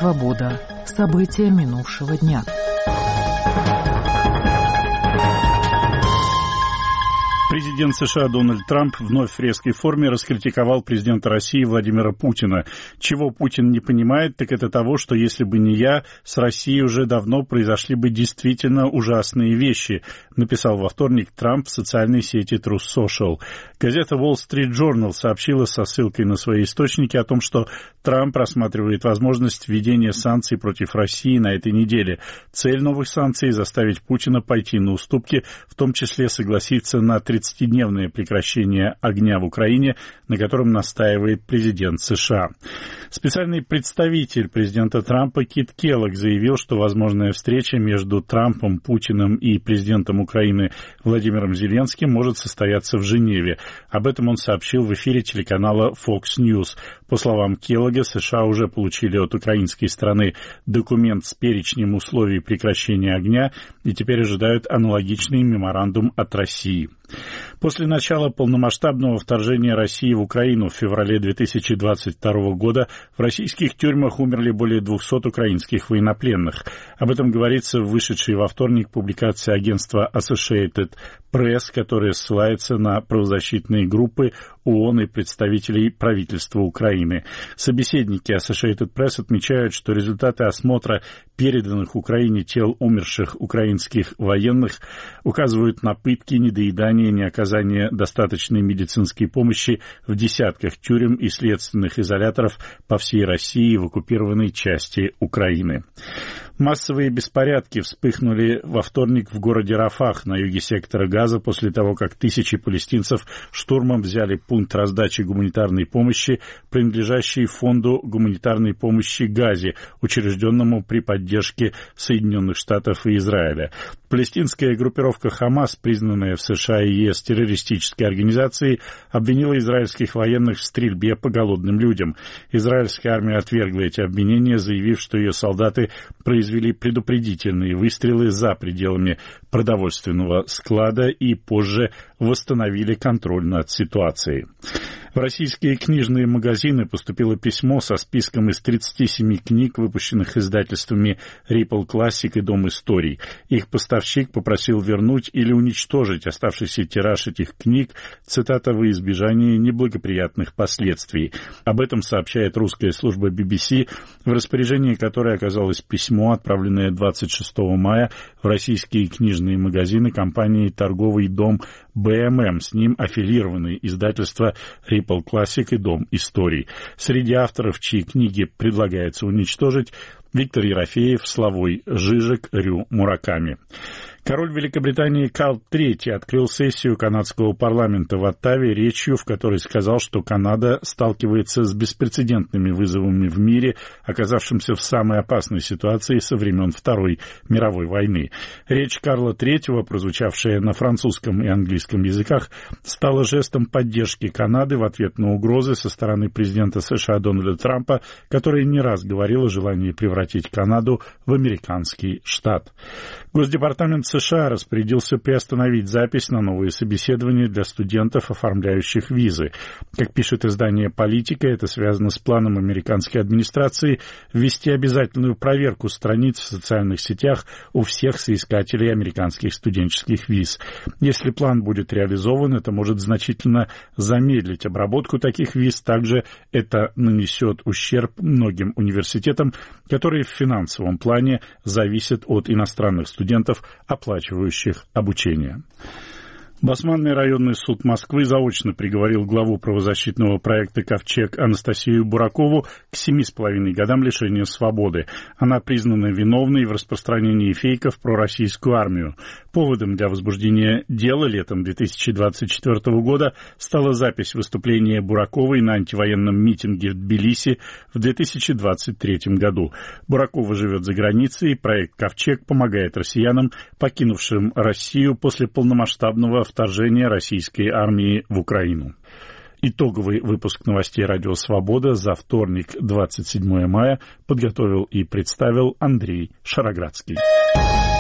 «Свобода». События минувшего дня. Президент США Дональд Трамп вновь в резкой форме раскритиковал президента России Владимира Путина. Чего Путин не понимает, так это того, что если бы не я, с Россией уже давно произошли бы действительно ужасные вещи, написал во вторник Трамп в социальной сети Truth Social. Газета Wall Street Journal сообщила со ссылкой на свои источники о том, что Трамп рассматривает возможность введения санкций против России на этой неделе. Цель новых санкций – заставить Путина пойти на уступки, в том числе согласиться на 30-дневное прекращение огня в Украине, на котором настаивает президент США. Специальный представитель президента Трампа Кит Келлог заявил, что возможная встреча между Трампом, Путиным и президентом Украины Владимиром Зеленским может состояться в Женеве. Об этом он сообщил в эфире телеканала Fox News. По словам Келлога, США уже получили от украинской стороны документ с перечнем условий прекращения огня и теперь ожидают аналогичный меморандум от России. После начала полномасштабного вторжения России в Украину в феврале 2022 года в российских тюрьмах умерли более 200 украинских военнопленных. Об этом говорится в вышедшей во вторник публикации агентства Associated Press, которая ссылается на правозащитные группы ООН и представителей правительства Украины. Собеседники Associated Press отмечают, что результаты осмотра переданных Украине тел умерших украинских военных указывают на пытки, недоедание, неоказание достаточной медицинской помощи в десятках тюрем и следственных изоляторов по всей России в оккупированной части Украины. Массовые беспорядки вспыхнули во вторник в городе Рафах на юге сектора Газа после того, как тысячи палестинцев штурмом взяли пункт раздачи гуманитарной помощи, принадлежащий фонду гуманитарной помощи Газе, учрежденному при поддержке Соединенных Штатов и Израиля. Палестинская группировка «Хамас», признанная в США и ЕС террористической организацией, обвинила израильских военных в стрельбе по голодным людям. Израильская армия отвергла эти обвинения, заявив, что ее солдаты произвели предупредительные выстрелы за пределами продовольственного склада и позже восстановили контроль над ситуацией. В российские книжные магазины поступило письмо со списком из 37 книг, выпущенных издательствами Ripple Classic и Дом историй. Их поставщик попросил вернуть или уничтожить оставшийся тираж этих книг, цитата, во избежание неблагоприятных последствий. Об этом сообщает русская служба BBC, в распоряжении которой оказалось письмо, отправленное 26 мая в российские книжные магазины компании «Торговый дом БММ». С ним аффилированы издательства Ripple Classic и Дом историй. Среди авторов, чьи книги предлагается уничтожить, Виктор Ерофеев, Славой Жижик, Рю Мураками. Король Великобритании Карл III открыл сессию канадского парламента в Оттаве речью, в которой сказал, что Канада сталкивается с беспрецедентными вызовами в мире, оказавшимся в самой опасной ситуации со времен Второй мировой войны. Речь Карла III, прозвучавшая на французском и английском языках, стала жестом поддержки Канады в ответ на угрозы со стороны президента США Дональда Трампа, который не раз говорил о желании превратить Канаду в американский штат. Госдепартамент США распорядился приостановить запись на новые собеседования для студентов, оформляющих визы. Как пишет издание «Политика», это связано с планом американской администрации ввести обязательную проверку страниц в социальных сетях у всех соискателей американских студенческих виз. Если план будет реализован, это может значительно замедлить обработку таких виз. Также это нанесет ущерб многим университетам, которые в финансовом плане зависят от иностранных студентов, оплачивающих обучение. Басманный районный суд Москвы заочно приговорил главу правозащитного проекта «Ковчег» Анастасию Буракову к 7,5 годам лишения свободы. Она признана виновной в распространении фейков про российскую армию. Поводом для возбуждения дела летом 2024 года стала запись выступления Бураковой на антивоенном митинге в Тбилиси в 2023 году. Буракова живет за границей, и проект «Ковчег» помогает россиянам, покинувшим Россию после полномасштабного вторжения российской армии в Украину. Итоговый выпуск новостей «Радио Свобода» за вторник, 27 мая, подготовил и представил Андрей Шароградский.